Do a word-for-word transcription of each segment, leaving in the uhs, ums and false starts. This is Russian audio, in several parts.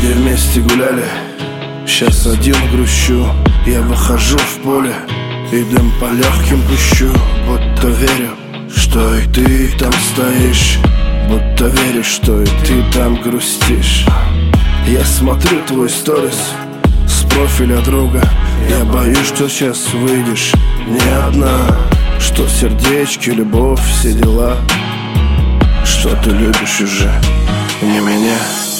где вместе гуляли. Сейчас один грущу, я выхожу в поле и дым по легким пущу. Будто верю, что и ты там стоишь, будто верю, что и ты там грустишь. Я смотрю твой сторис с профиля друга. Я боюсь, что сейчас выйдешь не одна, что в сердечке любовь, все дела, что ты любишь уже не меня.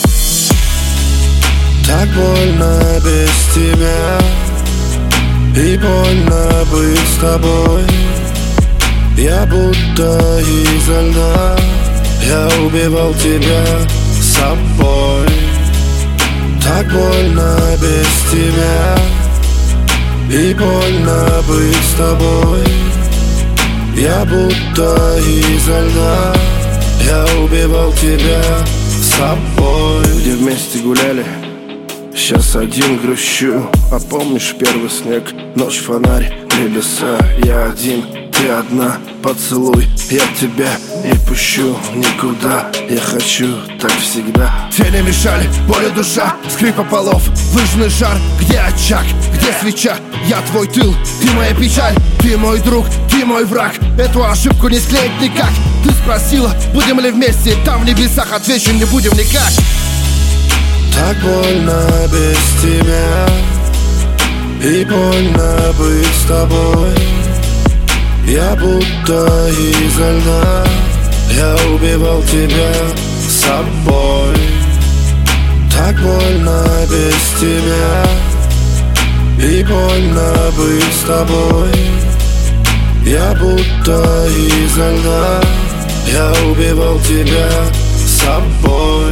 Так больно без тебя, и больно быть с тобой. Я будто изо льда, я убивал тебя собой. Так больно без тебя, и больно быть с тобой. Я будто изо льда, я убивал тебя собой. Где вместе гуляли, сейчас один грущу. А помнишь первый снег, ночь, фонарь, небеса. Я один, ты одна, поцелуй, я тебя не пущу никуда. Я хочу так всегда. Тени мешали, боль и душа, скрипа полов, выжженный жар. Где очаг, где свеча? Я твой тыл, ты моя печаль, ты мой друг, ты мой враг. Эту ошибку не склеить никак. Ты спросила, будем ли вместе, там в небесах отвечу, не будем никак. Так больно без тебя, и больно быть с тобой. Я будто изо льда, я убивал тебя собой. Так больно без тебя, и больно быть с тобой. Я будто изо льда, я убивал тебя собой.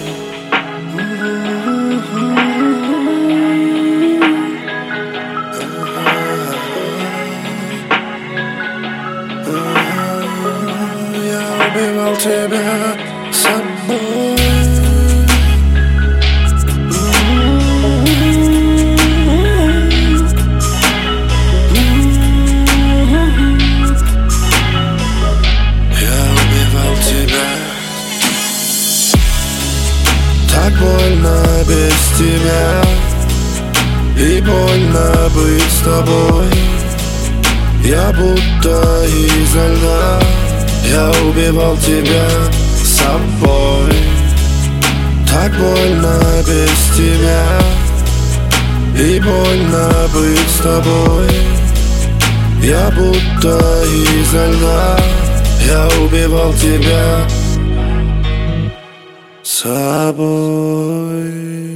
Я убивал тебя собой. Так больно без тебя, и больно быть с тобой. Я будто изо льда, я убивал тебя собой. Так больно без тебя, и больно быть с тобой. Я будто изо льда, я убивал тебя собой.